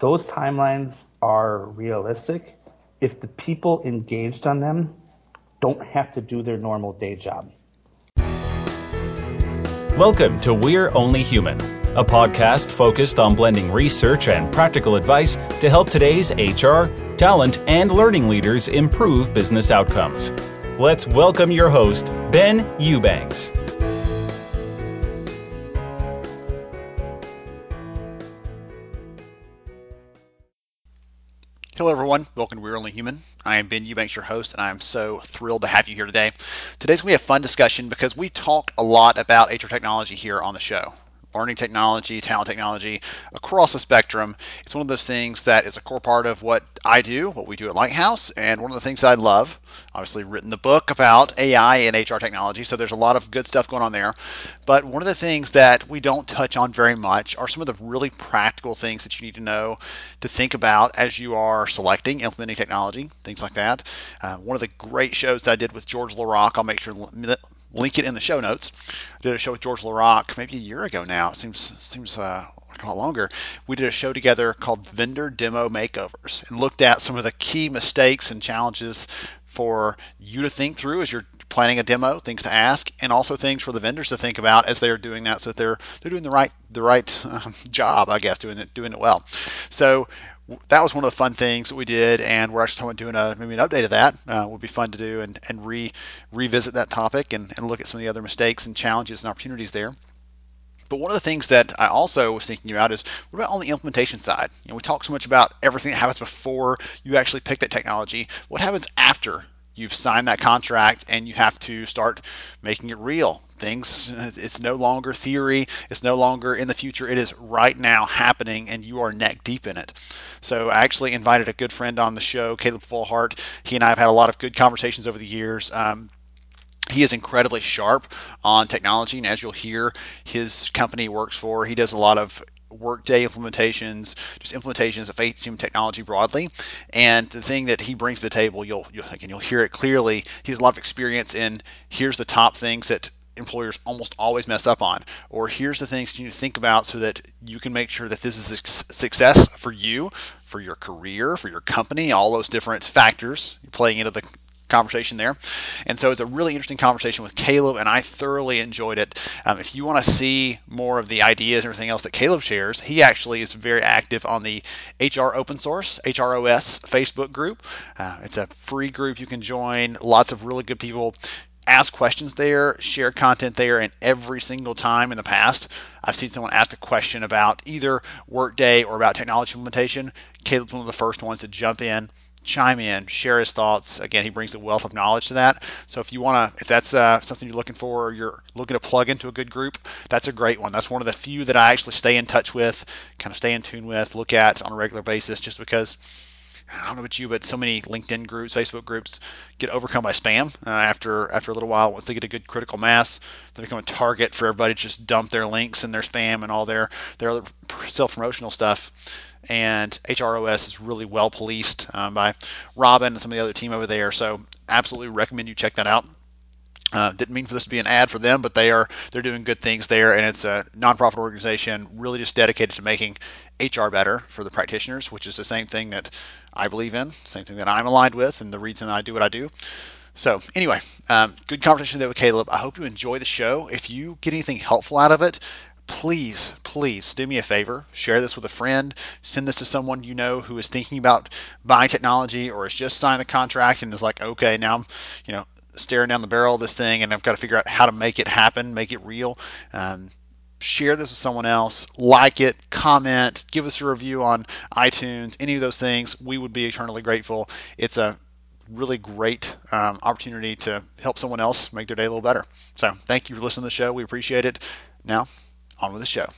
those timelines are realistic if the people engaged on them don't have to do their normal day job. Welcome to We're Only Human, a podcast focused on blending research and practical advice to help today's HR, talent, and learning leaders improve business outcomes. Let's welcome your host, Ben Eubanks. Hello everyone, welcome to We're Only Human. I am Ben Eubanks, your host, and I am so thrilled to have you here today. Today's going to be a fun discussion because we talk a lot about HR technology here on the show. Learning technology, talent technology, across the spectrum. It's one of those things that is a core part of what I do, what we do at Lighthouse, and one of the things that I love. Obviously written the book about AI and HR technology, so there's a lot of good stuff going on there. But one of the things that we don't touch on very much are some of the really practical things that you need to know to think about as you are selecting, implementing technology, things like that. One of the great shows that I did with George LaRock, I'll make sure to link it in the show notes. I did a show with George LaRock maybe a year ago now. It seems like a lot longer. We did a show together called Vendor Demo Makeovers and looked at some of the key mistakes and challenges for you to think through as you're planning a demo, things to ask, and also things for the vendors to think about as they're doing that, so that they're doing the right job, I guess, doing it well. So that was one of the fun things that we did, and we're actually doing maybe an update of that. Would be fun to do and revisit that topic and look at some of the other mistakes and challenges and opportunities there. But one of the things that I also was thinking about is, what about on the implementation side? We talk so much about everything that happens before you actually pick that technology. What happens after you've signed that contract and you have to start making it real? It's no longer theory. It's no longer in the future. It is right now happening, and you are neck deep in it. So I actually invited a good friend on the show, Caleb Fullhart. He and I have had a lot of good conversations over the years. He is incredibly sharp on technology, and as you'll hear, his company works for, he does a lot of Workday implementations, just implementations of HCM technology broadly. And the thing that he brings to the table, you'll hear it clearly. He has a lot of experience in, here's the top things that employers almost always mess up on, or here's the things you need to think about so that you can make sure that this is a success for you, for your career, for your company, all those different factors playing into the conversation there. And so it's a really interesting conversation with Caleb, and I thoroughly enjoyed it. If you want to see more of the ideas and everything else that Caleb shares, he actually is very active on the HR open source, HROS Facebook group. It's a free group you can join. Lots of really good people ask questions there, share content there, and every single time in the past, I've seen someone ask a question about either Workday or about technology implementation. Caleb's one of the first ones to jump in, chime in, share his thoughts. Again, he brings a wealth of knowledge to that. So if that's something you're looking for, or you're looking to plug into a good group, that's a great one. That's one of the few that I actually stay in touch with, kind of stay in tune with, look at on a regular basis, just because I don't know about you, but so many LinkedIn groups, Facebook groups get overcome by spam after a little while. Once they get a good critical mass, they become a target for everybody to just dump their links and their spam and all their other self-promotional stuff. And HROS is really well policed by Robin and some of the other team over there. So absolutely recommend you check that out. Didn't mean for this to be an ad for them, but they're doing good things there, and it's a nonprofit organization really just dedicated to making HR better for the practitioners, which is the same thing that I believe in, same thing that I'm aligned with, and the reason I do what I do. So anyway, good conversation today with Caleb. I hope you enjoy the show. If you get anything helpful out of it, please do me a favor, share this with a friend, send this to someone you know who is thinking about buying technology or has just signed the contract and is like, okay, now I'm staring down the barrel of this thing and I've got to figure out how to make it happen, make it real. Share this with someone else, like it, comment, give us a review on iTunes, any of those things. We would be eternally grateful. It's a really great opportunity to help someone else make their day a little better. So thank you for listening to the show. We appreciate it. Now, on with the show.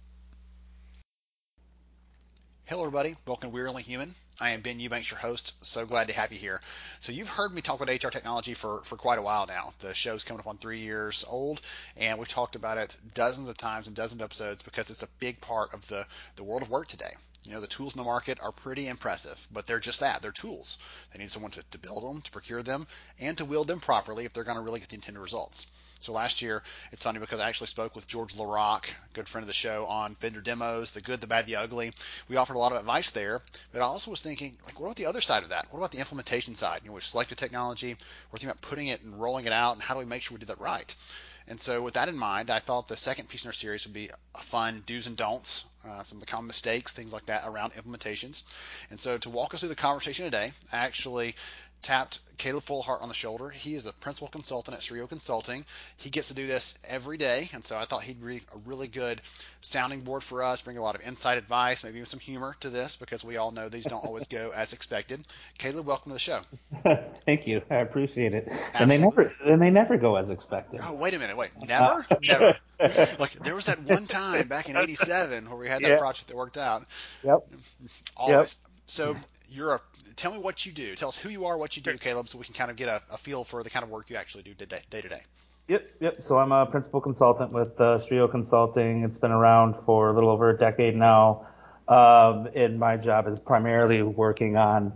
Hello, everybody. Welcome to We're Only Human. I am Ben Eubanks, your host. So glad to have you here. So you've heard me talk about HR technology for quite a while now. The show's coming up on 3 years old, and we've talked about it dozens of times and dozens of episodes because it's a big part of the world of work today. The tools in the market are pretty impressive, but they're just that. They're tools. They need someone to build them, to procure them, and to wield them properly if they're going to really get the intended results. So last year, it's funny because I actually spoke with George LaRock, a good friend of the show, on vendor demos, the good, the bad, the ugly. We offered a lot of advice there, but I also was thinking, what about the other side of that? What about the implementation side? We've selected technology, we're thinking about putting it and rolling it out, and how do we make sure we do that right? And so, with that in mind, I thought the second piece in our series would be a fun do's and don'ts, some of the common mistakes, things like that around implementations. And so, to walk us through the conversation today, I actually tapped Caleb Fullhart on the shoulder. He is a principal consultant at Strio Consulting. He gets to do this every day, and so I thought he'd be a really good sounding board for us, bring a lot of insight advice, maybe even some humor to this, because we all know these don't always go as expected. Caleb, welcome to the show. Thank you. I appreciate it. Absolutely. And they never go as expected. Oh, wait a minute. Wait, never? Never. Like, there was that one time back in '87 where we had that project that worked out. Yep. Always. Yep. So tell me what you do. Tell us who you are, what you do, Caleb, so we can kind of get a feel for the kind of work you actually do day to day. Yep. So I'm a principal consultant with Strio Consulting. It's been around for a little over a decade now. And my job is primarily working on,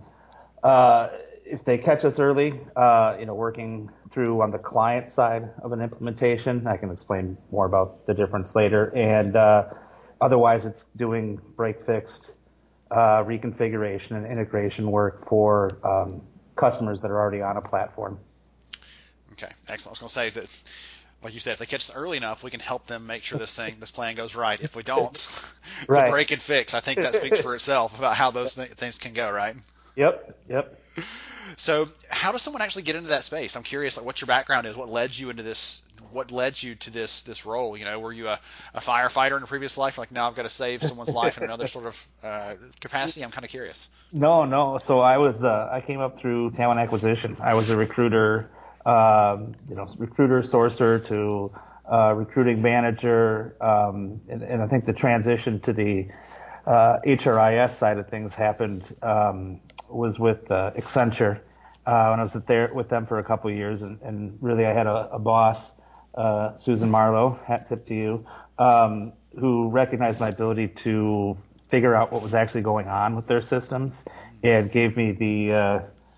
if they catch us early, working through on the client side of an implementation. I can explain more about the difference later. And otherwise, it's doing break-fixed reconfiguration and integration work for customers that are already on a platform. Okay, excellent. I was going to say that, like you said, if they catch us early enough, we can help them make sure this plan goes right. If we don't, right. The break and fix, I think that speaks for itself about how those things can go, right? Yep. So, how does someone actually get into that space? I'm curious, what your background is. What led you into this? What led you to this role? Were you a firefighter in a previous life? Like, now I've got to save someone's life in another sort of capacity. I'm kind of curious. No. So I came up through talent acquisition. I was a recruiter, recruiter sourcer to recruiting manager, and I think the transition to the HRIS side of things happened was with Accenture when I was there with them for a couple of years, and really I had a boss, Susan Marlowe, hat tip to you, who recognized my ability to figure out what was actually going on with their systems and gave me the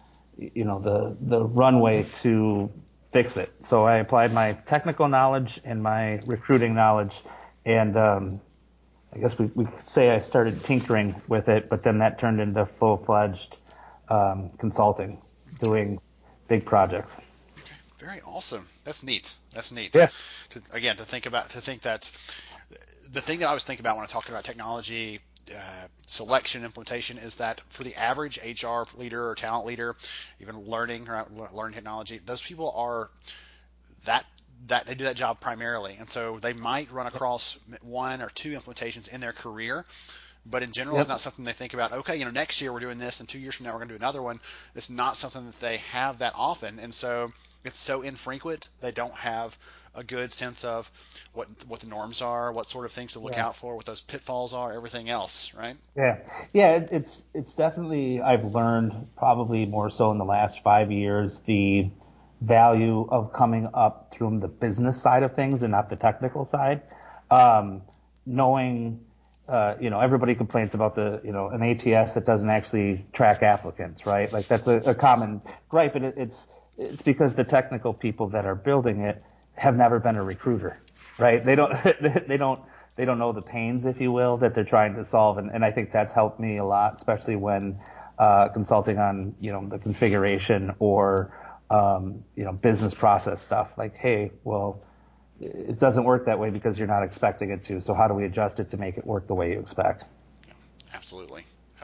runway to fix it. So I applied my technical knowledge and my recruiting knowledge, and I guess we say I started tinkering with it, but then that turned into full-fledged consulting, doing big projects. Okay, very awesome. That's neat. Yeah. To think that the thing that I was thinking about when I talked about technology selection implementation is that for the average HR leader or talent leader, even learning technology, those people are that they do that job primarily, and so they might run across one or two implementations in their career. But in general, It's not something they think about. Okay, next year we're doing this, and 2 years from now we're going to do another one. It's not something that they have that often, and so it's so infrequent. They don't have a good sense of what the norms are, what sort of things to look out for, what those pitfalls are, everything else, right? Yeah. It's definitely, I've learned probably more so in the last 5 years the value of coming up through the business side of things and not the technical side. Knowing, everybody complains about an ATS that doesn't actually track applicants, right? Like that's a common gripe, and it's because the technical people that are building it have never been a recruiter, right? They don't they don't know the pains, if you will, that they're trying to solve, and I think that's helped me a lot, especially when consulting on the configuration or business process stuff. Like, hey, well, it doesn't work that way because you're not expecting it to. So how do we adjust it to make it work the way you expect? Absolutely.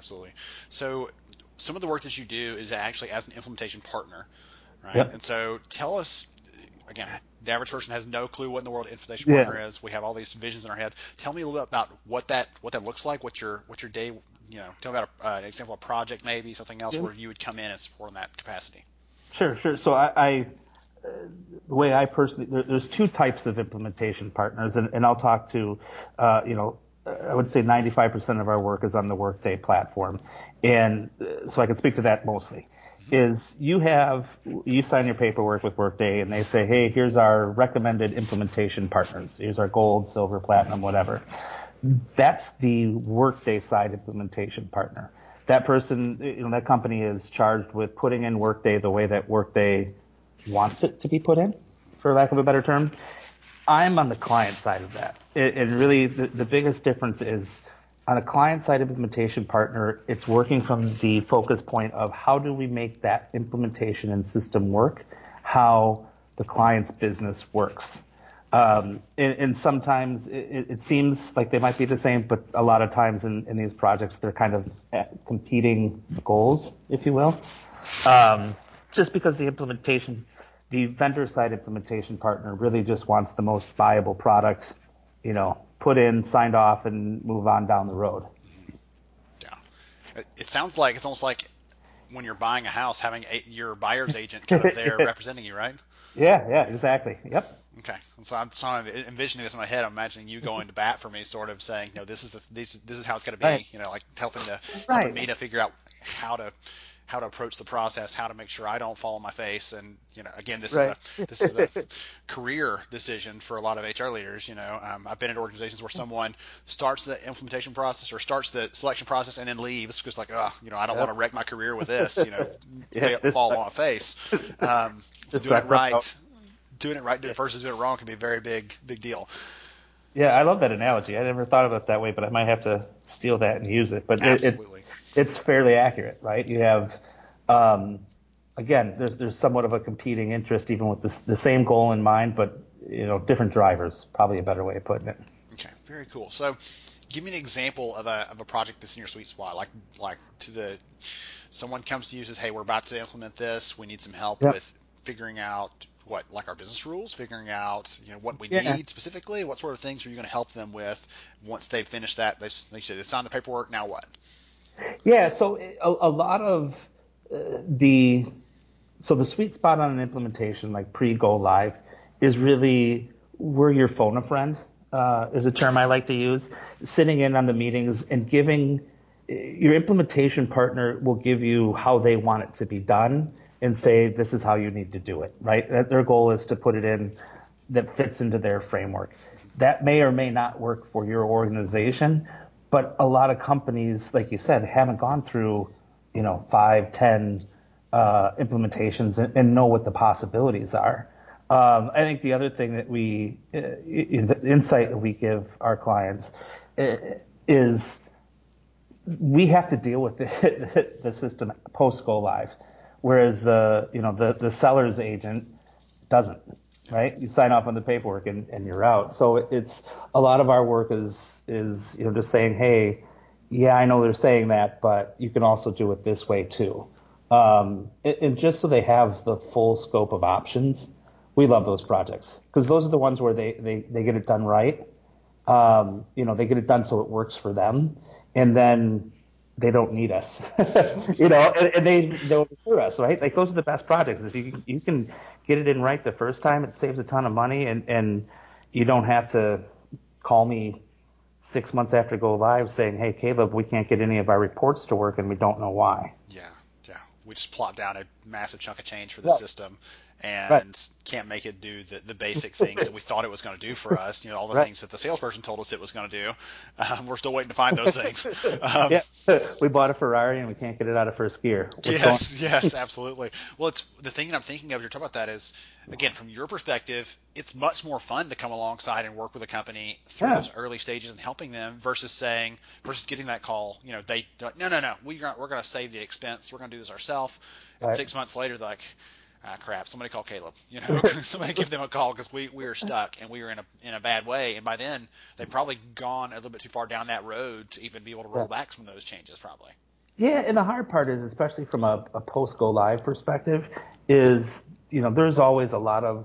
So some of the work that you do is actually as an implementation partner, right? Yep. And so tell us, again, the average person has no clue what in the world implementation partner is. We have all these visions in our head. Tell me a little bit about what that looks like, what your day, tell me about an example of a project, maybe something else where you would come in and support in that capacity. Sure. So the way I personally, there's two types of implementation partners, and I'll talk to, I would say 95% of our work is on the Workday platform. And so I can speak to that mostly. Is you sign your paperwork with Workday and they say, hey, here's our recommended implementation partners. Here's our gold, silver, platinum, whatever. That's the Workday side implementation partner. That person, that company is charged with putting in Workday the way that Workday wants it to be put in, for lack of a better term. I'm on the client side of that. And really, the biggest difference is on a client side implementation partner, it's working from the focus point of how do we make that implementation and system work, how the client's business works. And sometimes it seems like they might be the same, but a lot of times in these projects, they're kind of at competing goals, if you will. Just because the vendor side implementation partner really just wants the most viable product, put in, signed off, and move on down the road. Yeah. It sounds like it's almost like when you're buying a house, having your buyer's agent kind of there representing you, right? Yeah, exactly. Yep. Okay, so I'm envisioning this in my head. I'm imagining you going to bat for me, sort of saying, no, this is how it's going to Right. be. Like helping me Right. to figure out how to approach the process, how to make sure I don't fall on my face. And again, Right. this is a career decision for a lot of HR leaders. I've been in organizations where someone starts the implementation process or starts the selection process and then leaves because I don't want to Yep. wreck my career with this. Yeah, Fall on my face. So this sucks out. doing it right versus doing it wrong can be a very big deal. Yeah, I love that analogy. I never thought about it that way, but I might have to steal that and use it. But Absolutely. it's fairly accurate, right? You have, um, again, there's somewhat of a competing interest, even with the same goal in mind, but different drivers. Probably a better way of putting it. Okay, very cool. So, give me an example of a project that's in your sweet spot, like someone comes to you and says, "Hey, we're about to implement this. We need some help Yep. with figuring out like our business rules, figuring out what we Yeah. need specifically. What sort of things are you going to help them with once they've finished that? They said they signed the paperwork. Now what? Yeah. So a lot of the so the sweet spot on an implementation, like pre-go live, is really we're your phone a friend, is a term I like to use. Sitting in on the meetings and giving your implementation partner will give you how they want it to be done and say this is how you need to do it. Right? Their goal is to put it in that fits into their framework. That may or may not work for your organization, but a lot of companies, like you said, haven't gone through 5, 10 implementations and know what the possibilities are. I think the other thing that the insight that we give our clients is we have to deal with the system post go live, whereas the seller's agent doesn't. Right? You sign off on the paperwork and you're out. So it's a lot of our work is just saying, hey, yeah, I know they're saying that, but you can also do it this way too. And just so they have the full scope of options, we love those projects because those are the ones where they get it done right. They get it done so it works for them, and then they don't need us, and they don't refer us, right? Like those are the best projects. If you can get it in right the first time, it saves a ton of money, and you don't have to call me 6 months after go live saying, hey, Caleb, we can't get any of our reports to work and we don't know why. Yeah, yeah. We just plot down a massive chunk of change for the Right. system Right. and can't make it do the basic things that we thought it was going to do for us. All the Right. things that the salesperson told us it was going to do. We're still waiting to find those things. Um, Yeah. We bought a Ferrari and we can't get it out of first gear. What's going on? yes, absolutely. Well, it's the thing that I'm thinking of. You're talking about that is again from your perspective, it's much more fun to come alongside and work with a company through Yeah. those early stages and helping them versus getting that call. They're like, no, we're going to save the expense. We're going to do this ourselves. And Right. 6 months later, they're like, ah, crap, somebody call Caleb. Somebody give them a call because we are stuck and we are in a bad way. And by then, they've probably gone a little bit too far down that road to even be able to roll Yeah. back some of those changes, probably. Yeah, and the hard part is, especially from a post go live perspective, is there's always a lot of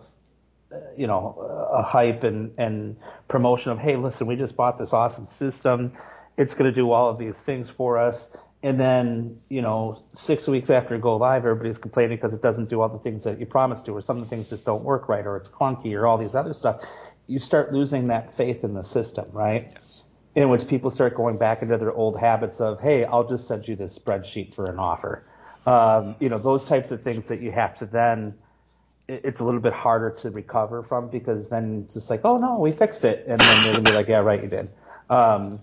a hype and promotion of, hey, listen, we just bought this awesome system. It's going to do all of these things for us. And then 6 weeks after go live, everybody's complaining because it doesn't do all the things that you promised to, or some of the things just don't work right, or it's clunky, or all these other stuff. You start losing that faith in the system, right? Yes. In which people start going back into their old habits of, hey, I'll just send you this spreadsheet for an offer. Those types of things that you have to then, it's a little bit harder to recover from because then it's just like, oh no, we fixed it. And then they're gonna be like, yeah, right, you did. Um,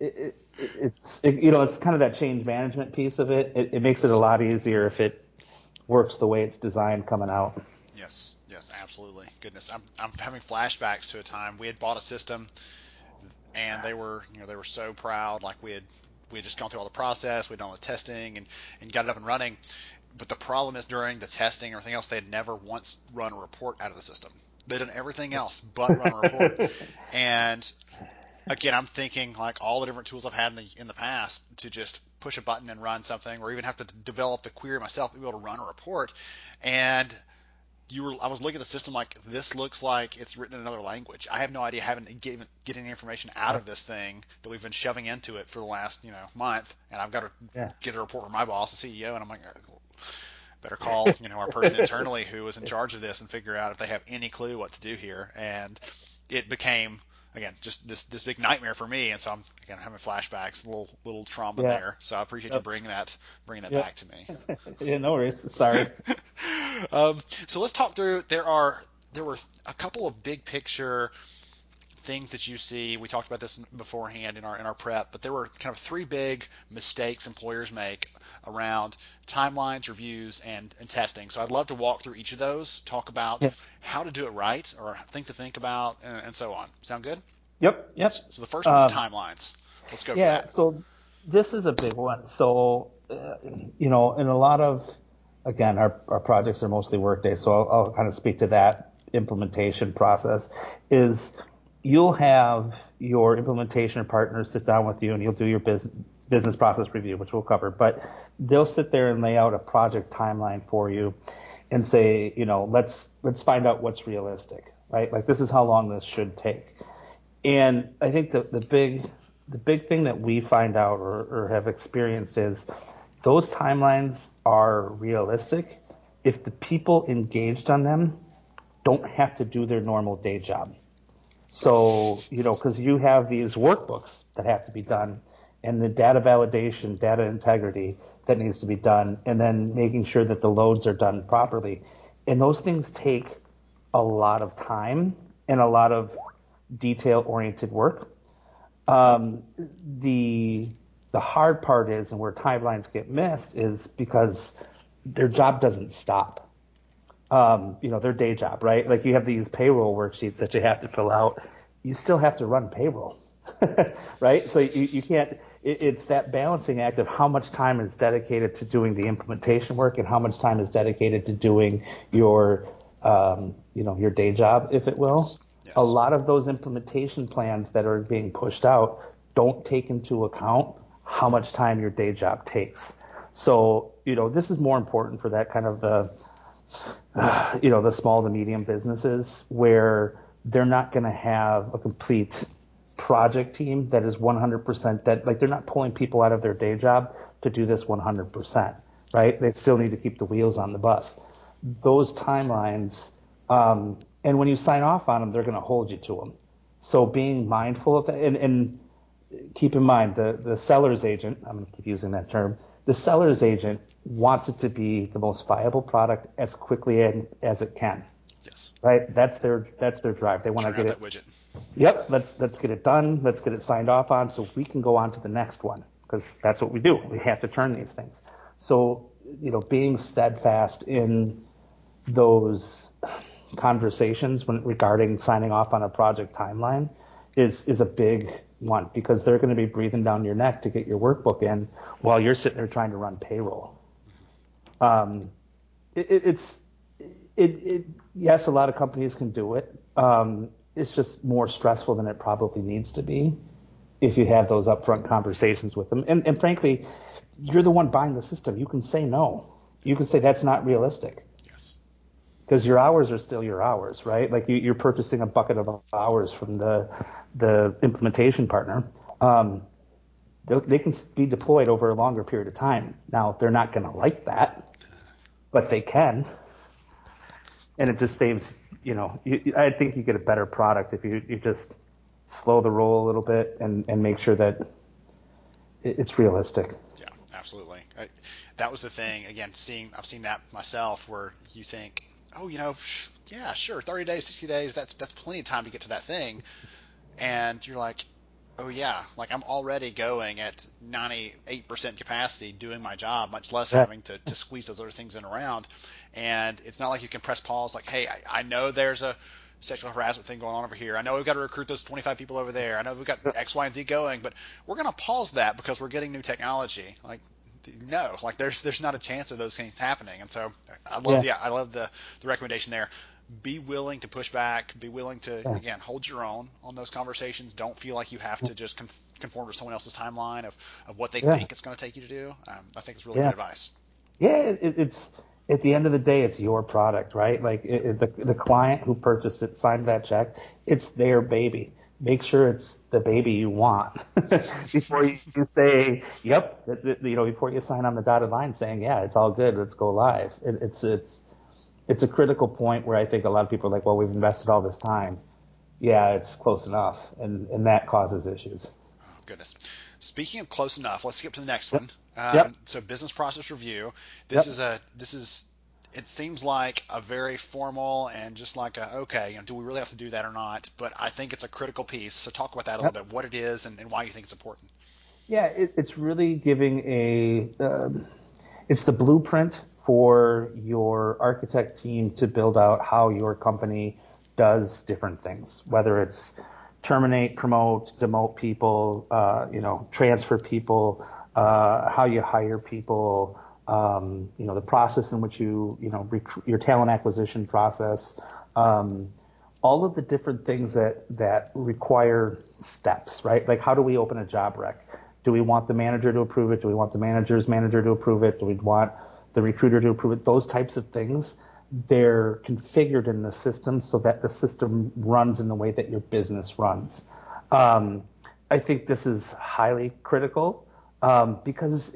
it's kind of that change management piece of it. It makes it a Yes. lot easier if it works the way it's designed coming out. Yes. Yes. Absolutely. Goodness, I'm having flashbacks to a time we had bought a system, and they were so proud, like we had just gone through all the process, we'd done all the testing, and got it up and running. But the problem is during the testing and everything else, they had never once run a report out of the system. They'd done everything else but run a report. And again, I'm thinking like all the different tools I've had in the past to just push a button and run something, or even have to develop the query myself to be able to run a report. And I was looking at the system like, this looks like it's written in another language. I have no idea, haven't get any information out of this thing that we've been shoving into it for the last month, and I've got to Yeah. get a report from my boss, the CEO, and I'm like, better call our person internally who was in charge of this and figure out if they have any clue what to do here. And it became, again, just this big nightmare for me. And so I'm again having flashbacks, a little trauma Yeah. there. So I appreciate you Yep. bringing that Yep. back to me. Yeah, no worries. Sorry. So let's talk through. There were a couple of big picture things that you see. We talked about this beforehand in our prep, but there were kind of three big mistakes employers make around timelines, reviews, and testing. So I'd love to walk through each of those, talk about Yeah. how to do it right, or think to think about, and so on. Sound good? Yep. Yep. So the first one is Um, timelines. Let's go for yeah. that. So this is a big one. So, in a lot of, again, our projects are mostly Workday. So I'll kind of speak to that implementation process is you'll have your implementation partners sit down with you and you'll do your business process review, which we'll cover, but they'll sit there and lay out a project timeline for you and say, let's find out what's realistic, right? Like this is how long this should take. And I think the big thing that we find out or have experienced is those timelines are realistic if the people engaged on them don't have to do their normal day job. So, because you have these workbooks that have to be done and the data validation, data integrity that needs to be done, and then making sure that the loads are done properly. And those things take a lot of time and a lot of detail oriented work. Um, the the hard part is, and where timelines get missed, is because their job doesn't stop. Their day job, right? Like you have these payroll worksheets that you have to fill out. You still have to run payroll, right? So you can't, it's that balancing act of how much time is dedicated to doing the implementation work and how much time is dedicated to doing your day job, if it will. Yes. A Yes. lot of those implementation plans that are being pushed out don't take into account how much time your day job takes. So, this is more important for that kind of the small to medium businesses where they're not going to have a complete project team that is 100% dead. Like they're not pulling people out of their day job to do this 100%, right? They still need to keep the wheels on the bus. Those timelines, and when you sign off on them, they're going to hold you to them. So being mindful of that, and keep in mind the seller's agent, I'm going to keep using that term, the seller's agent wants it to be the most viable product as quickly as it can, Yes. right? That's their drive. They want to Churn get out that it. widget. Yep, let's get it done. Let's get it signed off on so we can go on to the next one because that's what we do. We have to turn these things. So, being steadfast in those conversations regarding signing off on a project timeline is a big one because they're going to be breathing down your neck to get your workbook in while you're sitting there trying to run payroll. Um, it's yes, a lot of companies can do it. It's just more stressful than it probably needs to be if you have those upfront conversations with them. And frankly, you're the one buying the system. You can say no. You can say that's not realistic Yes. because your hours are still your hours, right? Like you're purchasing a bucket of hours from the implementation partner. Um, they can be deployed over a longer period of time. Now they're not going to like that, but they can, and it just saves. I think you get a better product if you just slow the roll a little bit and make sure that it's realistic. Yeah, absolutely. That was the thing. Again, I've seen that myself, where you think, oh, yeah, sure, 30 days, 60 days, that's plenty of time to get to that thing, and you're like, Oh yeah, like I'm already going at 98% capacity doing my job, much less Yeah, having to squeeze those other things in around. And it's not like you can press pause like, hey, I know there's a sexual harassment thing going on over here. I know we've got to recruit those 25 people over there. I know we've got X, Y, and Z going, but we're going to pause that because we're getting new technology. Like, no, like there's not a chance of those things happening. And so yeah, I love the recommendation there. Be willing to push back. Be willing to yeah, again hold your own on those conversations. Don't feel like you have to just conform to someone else's timeline of what they yeah, think it's going to take you to do. I think it's really good yeah. advice. Yeah, it's at the end of the day, it's your product, right? Like the client who purchased it signed that check. It's their baby. Make sure it's the baby you want before you say, "Yep," before you sign on the dotted line saying, "Yeah, it's all good. Let's go live." It's a critical point where I think a lot of people are like, "Well, we've invested all this time. Yeah, it's close enough," and that causes issues. Oh, goodness. Speaking of close enough, let's skip to the next Yep, one. yep, So business process review. yep. This is it seems like a very formal and just like okay, do we really have to do that or not? But I think it's a critical piece. So talk about that a little Yep. bit, what it is and why you think it's important. Yeah, it's really giving it's the blueprint for your architect team to build out how your company does different things, whether it's terminate, promote, demote people, transfer people, how you hire people, the process in which your talent acquisition process, um, all of the different things that require steps, right? Like how do we open a job rec? Do we want the manager to approve it? Do we want the manager's manager to approve it? Do we want the recruiter to approve it? Those types of things, they're configured in the system so that the system runs in the way that your business runs. Um, I think this is highly critical because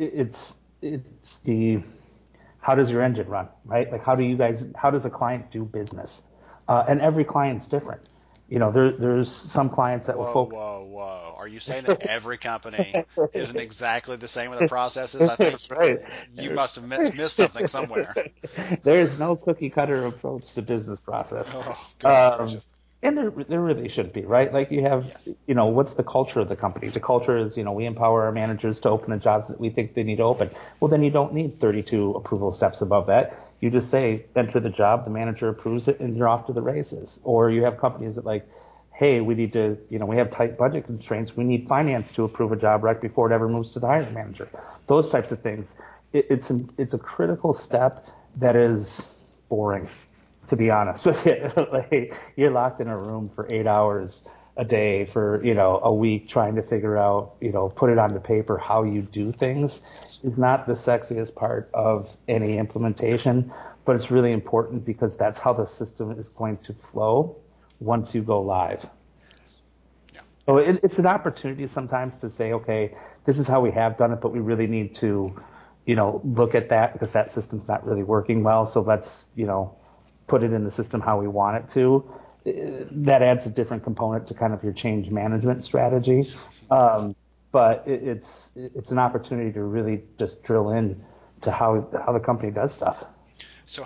it's the how does your engine run, right? Like how does a client do business? And every client's different. There's some clients that will Whoa, focus. whoa, whoa. Are you saying that every company isn't exactly the same with their processes? I think Right. you must have missed something somewhere. There is no cookie cutter approach to business process. Oh, goodness Um, gracious. and there really should be, right? Like you have, Yes. what's the culture of the company? The culture is, we empower our managers to open the jobs that we think they need to open. Well, then you don't need 32 approval steps above that. You just say, enter the job, the manager approves it, and you're off to the races. Or you have companies that like, hey, we need to, we have tight budget constraints. We need finance to approve a job rec before it ever moves to the hiring manager. Those types of things. It's a critical step that is boring, to be honest with you. Like, you're locked in a room for 8 hours a day for, a week trying to figure out, put it onto paper how you do things Yes. is not the sexiest part of any implementation, but it's really important because that's how the system is going to flow once you go live. Yeah. So Yeah. it's an opportunity sometimes to say, okay, this is how we have done it, but we really need to, look at that because that system's not really working well. So let's, put it in the system how we want it to. That adds a different component to kind of your change management strategy. Yes. But it's an opportunity to really just drill in to how the company does stuff. So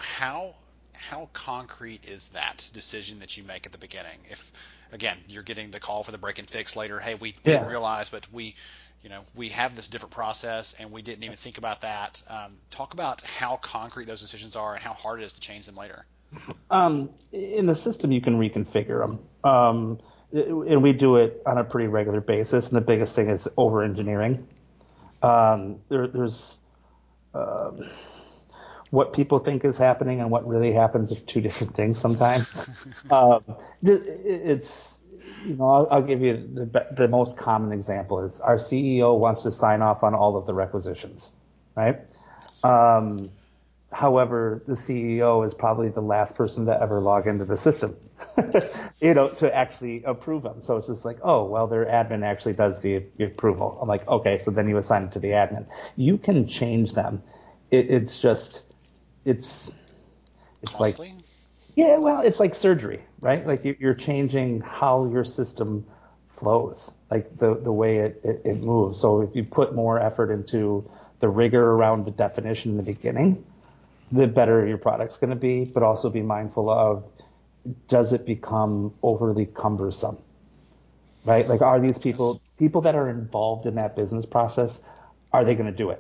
how concrete is that decision that you make at the beginning? If again you're getting the call for the break and fix later, hey, we didn't Yeah. realize, but we have this different process and we didn't even think about that. Talk about how concrete those decisions are and how hard it is to change them later. In the system, you can reconfigure them. And we do it on a pretty regular basis. And the biggest thing is over engineering. There's what people think is happening and what really happens are two different things sometimes. Um, it's, I'll give you the most common example is our CEO wants to sign off on all of the requisitions, right? Yes. Um, However, the CEO is probably the last person to ever log into the system, Yes. to actually approve them. So it's just like, oh, well, their admin actually does the approval. I'm like, okay, so then you assign it to the admin. You can change them. It's just, it's, it's like, Costly. yeah, well, it's like surgery, right? Like you're changing how your system flows, like the way it moves. So if you put more effort into the rigor around the definition in the beginning, the better your product's going to be, but also be mindful of, does it become overly cumbersome? right? Like, are these Yes, people that are involved in that business process, are they going to do it?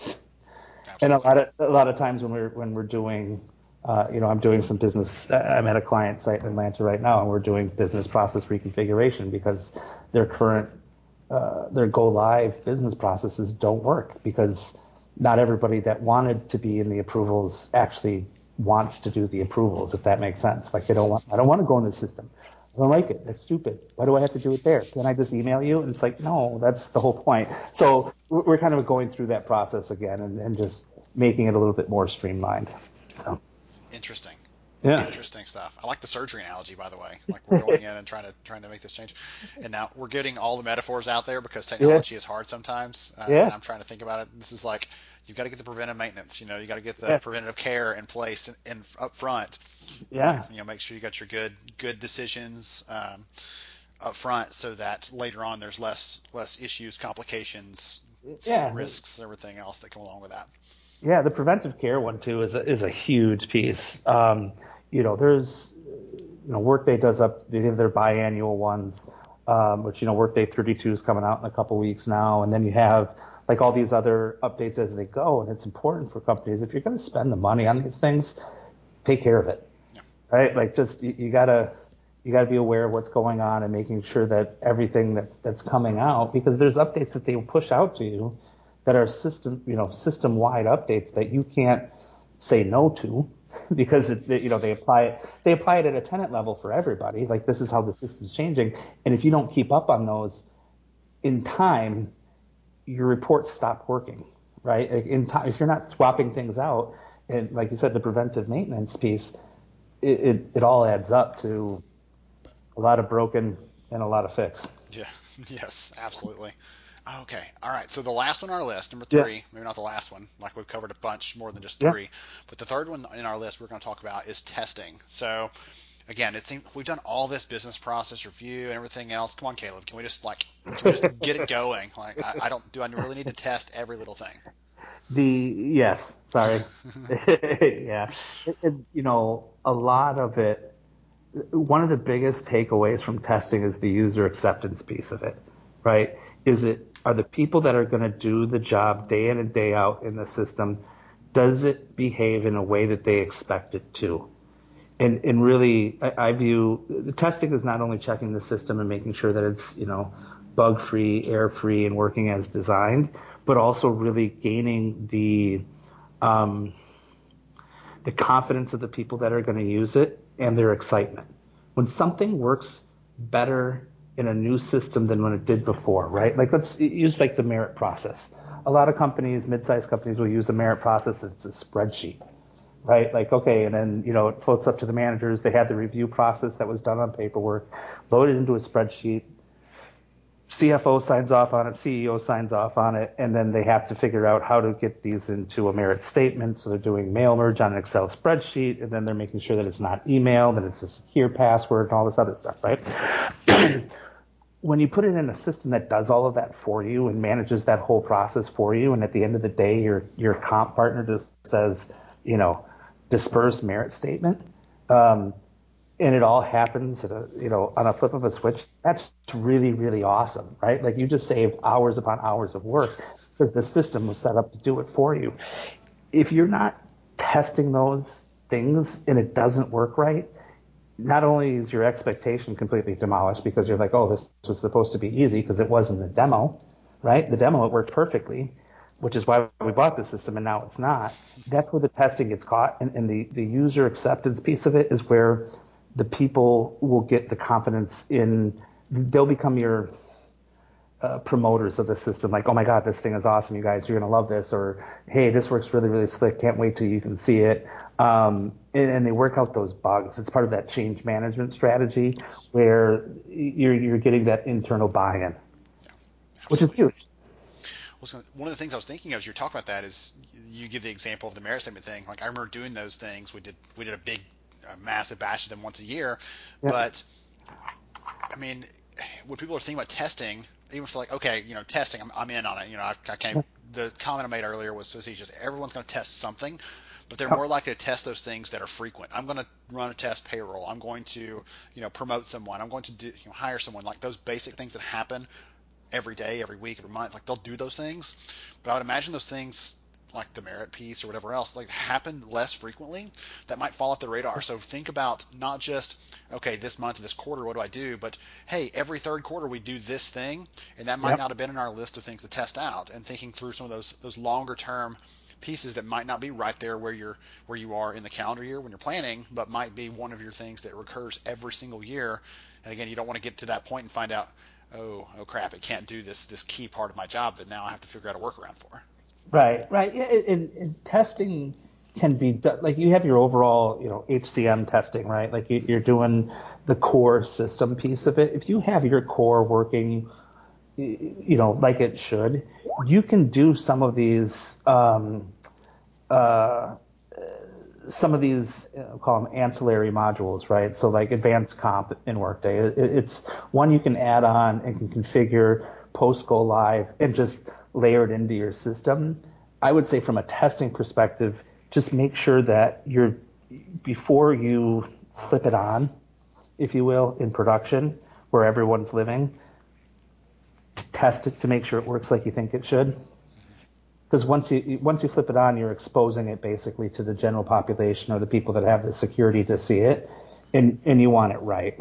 And absolutely. a lot of times when we're doing, I'm doing some business. I'm at a client site in Atlanta right now, and we're doing business process reconfiguration because their current their go live business processes don't work because not everybody that wanted to be in the approvals actually wants to do the approvals, if that makes sense. Like I don't want to go in the system. I don't like it. That's stupid. Why do I have to do it there? Can I just email you? And it's like, no, that's the whole point. So we're kind of going through that process again and just making it a little bit more streamlined. So, Interesting. yeah. Interesting stuff. I like the surgery analogy, by the way. Like we're going in and trying to make this change. And now we're getting all the metaphors out there because Yeah. technology is hard sometimes. And Yeah. I'm trying to think about it. This is like you've got to get the preventive maintenance. You got to get the Yeah. preventative care in place and up front. Yeah. Make sure you got your good decisions up front so that later on there's less issues, complications, Yeah. risks, everything else that come along with that. Yeah, the preventive care one too is a huge piece. There's Workday does they have their biannual ones, which Workday 32 is coming out in a couple weeks now, and then you have like all these other updates as they go, and it's important for companies if you're going to spend the money on these things, take care of it, Yeah. right? Like just you gotta be aware of what's going on and making sure that everything that's coming out, because there's updates that they will push out to you that are system wide updates that you can't say no to because they apply it at a tenant level for everybody. Like this is how the system's changing, and if you don't keep up on those in time, your reports stop working, right? Like in time, if Yes. you're not swapping things out, and like you said, the preventive maintenance piece, it all adds up to a lot of broken and a lot of fix. Yeah. Yes. Absolutely. Okay. All right. So the last one on our list, number Yeah, three, maybe not the last one, like we've covered a bunch more than just yeah. three, but the third one in our list we're going to talk about is testing. So again, it seems we've done all this business process review and everything else. Come on, Caleb, can we just get it going? Like I don't do I really need to test every little thing? Yes, sorry. Yeah. A lot of it, one of the biggest takeaways from testing is the user acceptance piece of it, right? Are the people that are going to do the job day in and day out in the system, does it behave in a way that they expect it to? And really, I view the testing is not only checking the system and making sure that it's, bug free, error free, and working as designed, but also really gaining um, the confidence of the people that are going to use it and their excitement. When something works better in a new system than when it did before, right? Like let's use like the merit process. A lot of companies, mid-sized companies, will use a merit process. It's a spreadsheet, right? Like, okay, and then, it floats up to the managers. They had the review process that was done on paperwork, loaded into a spreadsheet. CFO signs off on it, CEO signs off on it, and then they have to figure out how to get these into a merit statement. So they're doing mail merge on an Excel spreadsheet, and then they're making sure that it's not email, that it's a secure password, and all this other stuff, right? When you put it in a system that does all of that for you and manages that whole process for you, and at the end of the day, your comp partner just says, you know, disperse merit statement, um, and it all happens on a flip of a switch. That's really, really awesome, right? Like you just saved hours upon hours of work because the system was set up to do it for you. If you're not testing those things and it doesn't work right, not only is your expectation completely demolished because you're like, oh, this was supposed to be easy because it was in the demo, right? The demo, it worked perfectly, which is why we bought the system, and now it's not. That's where the testing gets caught, and the user acceptance piece of it is where the people will get the confidence in, they'll become your promoters of the system, like, oh my God, this thing is awesome, you guys, you're going to love this, or hey, this works really, really slick, can't wait till you can see it. And they work out those bugs. It's part of that change management strategy Yes. where you're getting that internal buy-in, Yeah. which is Absolutely. huge. One of the things I was thinking of as you're talking about that is you give the example of the merit statement thing. Like I remember doing those things. We did a massive batch of them once a year. Yeah, But I mean, when people are thinking about testing, even for like, okay, testing, I'm in on it. I can't the comment I made earlier was facetious. Everyone's going to test something, but they're Yep. more likely to test those things that are frequent. I'm going to run a test payroll. I'm going to, promote someone. I'm going to hire someone. Like those basic things that happen every day, every week, every month. Like they'll do those things, but I would imagine those things like the merit piece or whatever else like happen less frequently that might fall off the radar. So think about not just okay, this month and this quarter what do I do, but hey, every third quarter we do this thing, and that might Yep. not have been in our list of things to test out, and thinking through some of those longer term pieces that might not be right there where you are in the calendar year when you're planning, but might be one of your things that recurs every single year. And again, you don't want to get to that point and find out, oh crap, it can't do this key part of my job that now I have to figure out a workaround for. Right. Right. Yeah. And testing can be like you have your overall, HCM testing, right? Like you're doing the core system piece of it. If you have your core working, like it should, you can do uh, some of these call them ancillary modules, right? So like advanced comp in Workday, it's one you can add on and can configure post go live and just layer it into your system. I would say from a testing perspective, just make sure that before you flip it on, if you will, in production where everyone's living, test it to make sure it works like you think it should. Because once you flip it on, you're exposing it basically to the general population or the people that have the security to see it, and you want it right.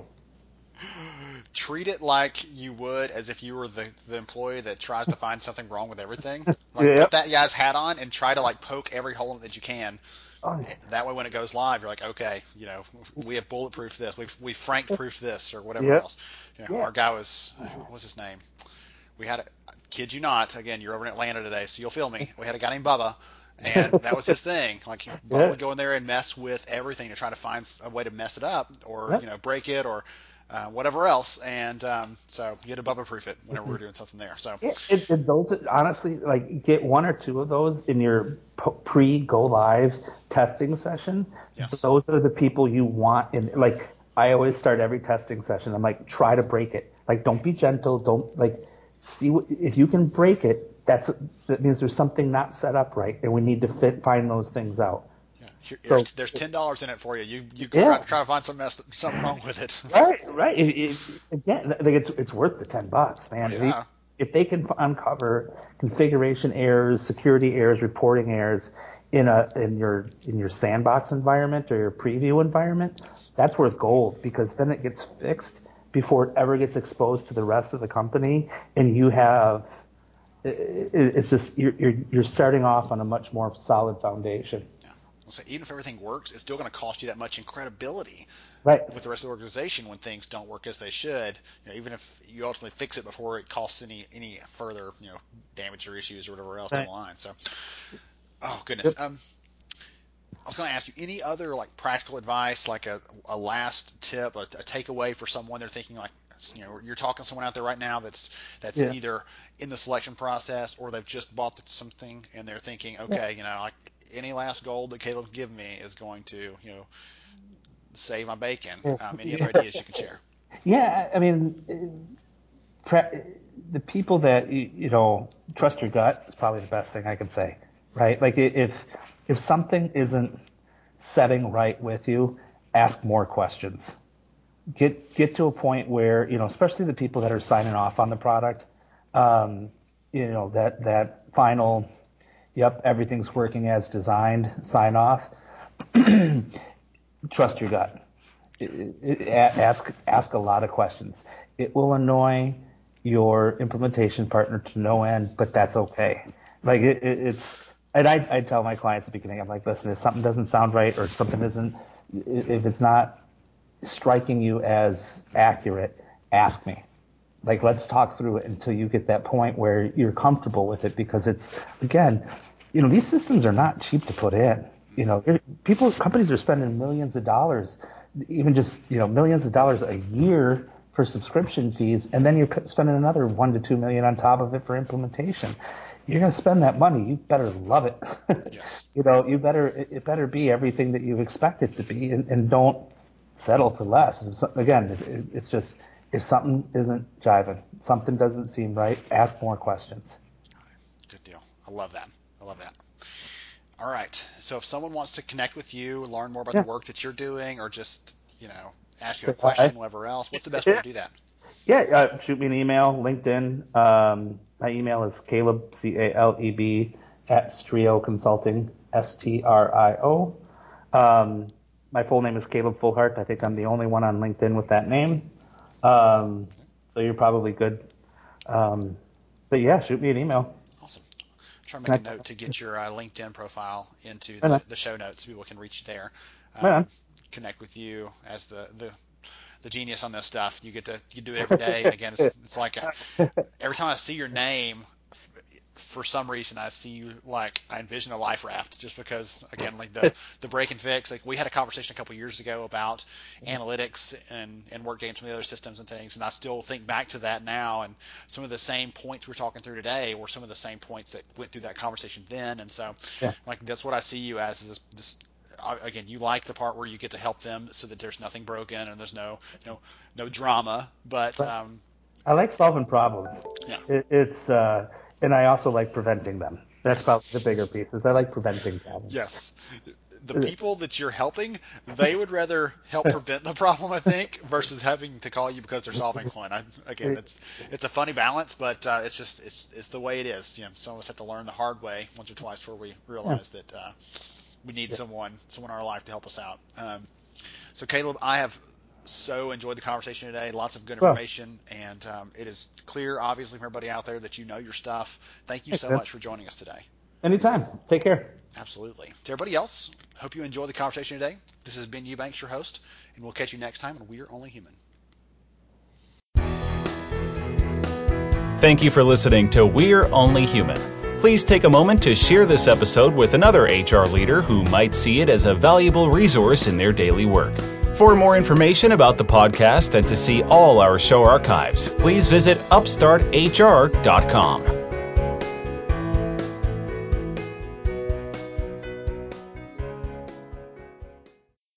Treat it like you would as if you were the employee that tries to find something wrong with everything. Like put Yep. that guy's hat on and try to like poke every hole in it that you can. Oh, That way, when it goes live, you're like, okay, we have bulletproof this, we frank proof this, or whatever yep. else. Yeah. Our guy was, what was his name? We had, kid you not, again, you're over in Atlanta today, so you'll feel me. We had a guy named Bubba, and that was his thing. Like Bubba Yeah. would go in there and mess with everything to try to find a way to mess it up, or Yep. break it, or whatever else. And so you had to Bubba proof it whenever we were doing something there. So Yeah, those honestly, like get one or two of those in your pre go live testing session. yes, Those are the people you want in. Like I always start every testing session. I'm like, try to break it. Like, don't be gentle. Don't like see if you can break it. That means there's something not set up right, and we need to find those things out. yeah, So there's $10 in it for you. You yeah, try to find something wrong with it. right, right. Again, like it's worth the $10, Oh man. yeah. If they can uncover configuration errors, security errors, reporting errors in your sandbox environment or your preview environment, Yes. that's worth gold because then it gets fixed before it ever gets exposed to the rest of the company, and you have it's just you're starting off on a much more solid foundation. Yeah. So even if everything works, it's still going to cost you that much in credibility Right. with the rest of the organization when things don't work as they should. Even if you ultimately fix it before it costs any further damage or issues or whatever else down Right. the line. So, oh goodness. Yep. I was going to ask you any other like practical advice, like a last tip, a takeaway for someone they're thinking like, you're talking to someone out there right now that's Yeah. either in the selection process or they've just bought something and they're thinking, okay, like any last gold that Caleb's given me is going to, save my bacon. Any other Yeah. ideas you can share? Yeah, I mean, the people that trust your gut is probably the best thing I can say, right? Like if something isn't setting right with you, ask more questions. Get to a point where especially the people that are signing off on the product, um, that final, yep, everything's working as designed, sign off. Trust your gut. Ask a lot of questions. It will annoy your implementation partner to no end, but that's okay. Like it's, and I tell my clients at the beginning, I'm like, listen, if something doesn't sound right or something isn't, if it's not striking you as accurate, ask me. Like, let's talk through it until you get that point where you're comfortable with it, because it's, again, these systems are not cheap to put in. Companies are spending millions of dollars, even just, millions of dollars a year for subscription fees, and then you're spending another 1 to 2 million on top of it for implementation. You're going to spend that money. You better love it. Yes. It better be everything that you expect it to be, and don't settle for less. Again, it's just, if something isn't jiving, something doesn't seem right, ask more questions. Good deal. I love that. I love that. All right. So if someone wants to connect with you, learn more about the work that you're doing, or just, ask you a question, whatever else, what's the best way to do that? Shoot me an email, LinkedIn. My email is Caleb, Caleb, at Strio Consulting, Strio. My full name is Caleb Fullhart. I think I'm the only one on LinkedIn with that name. So you're probably good. But yeah, shoot me an email. Awesome. Try to make a note to get your LinkedIn profile into the show notes so people can reach you there. Connect with you as the genius on this stuff. You do it every day, and again, it's like every time I see your name, for some reason I see you like I envision a life raft, just because again, like the break and fix. Like we had a conversation a couple years ago about analytics and Workday and some of the other systems and things, and I still think back to that now, and some of the same points we're talking through today were some of the same points that went through that conversation then. And so like that's what I see you as, is this again, you like the part where you get to help them so that there's nothing broken and there's no drama, but I like solving problems. Yeah. It's and I also like preventing them. That's probably the bigger pieces. I like preventing problems. Yes. The people that you're helping, they would rather help prevent the problem, I think, versus having to call you because they're solving one. Again, it's a funny balance, but it's the way it is. Some of us have to learn the hard way once or twice before we realize that we need someone in our life to help us out. So Caleb, I have so enjoyed the conversation today. Lots of good information, and it is clear, obviously, from everybody out there that you know your stuff. Thank you so much for joining us today. Anytime. Take care. Absolutely. To everybody else, hope you enjoyed the conversation today. This has been Eubanks, your host, and we'll catch you next time on We're Only Human. Thank you for listening to We're Only Human. Please take a moment to share this episode with another HR leader who might see it as a valuable resource in their daily work. For more information about the podcast and to see all our show archives, please visit upstarthr.com.